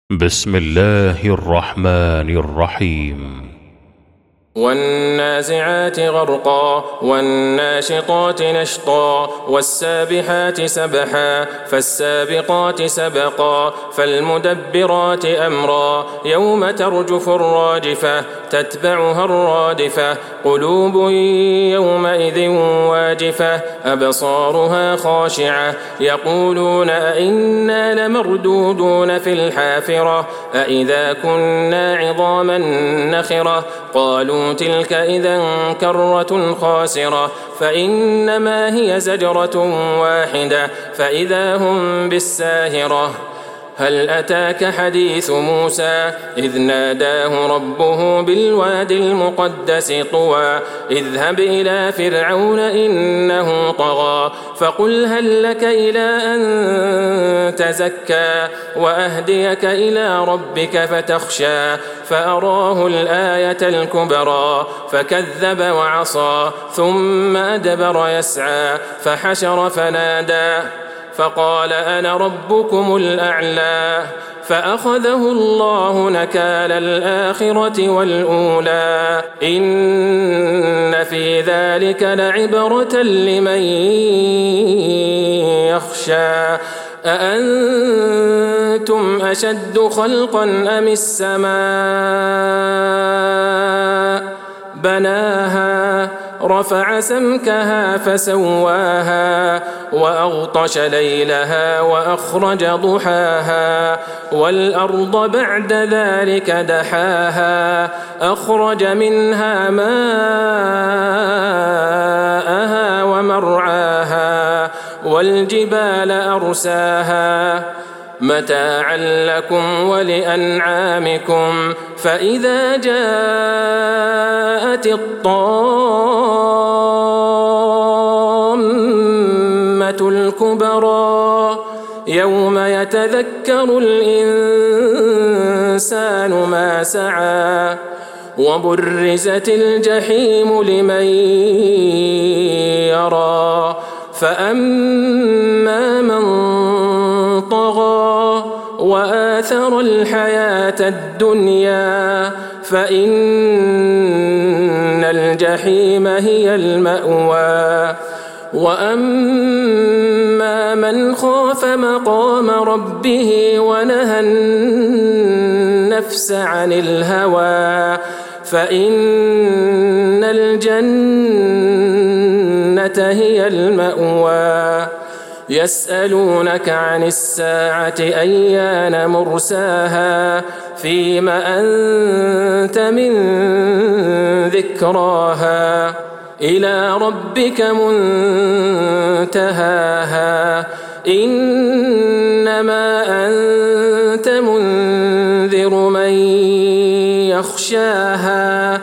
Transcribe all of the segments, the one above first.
بسم الله الرحمن الرحيم. والنازعات غرقا والناشطات نشطا والسابحات سبحا فالسابقات سبقا فالمدبرات أمرا يوم ترجف الراجفة تتبعها الرادفة قلوب يومئذ واجفة أبصارها خاشعة يقولون أئنا لمردودون في الحافرة أئذا كنا عظاما نخرة قالوا تلك إذا كرة خاسرة فإنما هي زجرة واحدة فإذا هم بالساهرة هل أتاك حديث موسى إذ ناداه ربه بالواد المقدس طوى اذهب إلى فرعون إنه طغى فقل هل لك إلى أن تزكى وأهديك إلى ربك فتخشى فأراه الآية الكبرى فكذب وعصى ثم أدبر يسعى فحشر فنادى فقال أنا ربكم الأعلى فأخذه الله نكال الآخرة والأولى إن في ذلك لعبرة لمن يخشى أأنتم أشد خلقا أم السماء بناها رفع سمكها فسواها وأغطش ليلها وأخرج ضحاها والأرض بعد ذلك دحاها أخرج منها ماءها ومرعاها والجبال أرساها متاعا لكم ولأنعامكم فإذا جاءت الطامة الكبرى يوم يتذكر الإنسان ما سعى وبرزت الجحيم لمن يرى فأما من طغى وآثر الحياة الدنيا فإن الجحيم هي المأوى وأما من خاف مقام ربه ونهى النفس عن الهوى فإن الجنة هي المأوى يسألونك عن الساعة أيان مرساها فيم أنت من ذكراها إلى ربك منتهاها إنما أنت منذر من يخشاها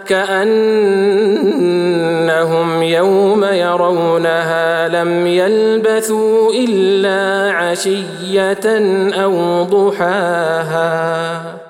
كأنهم يوم يرونها لم يلبثوا إلا عشية أو ضحاها.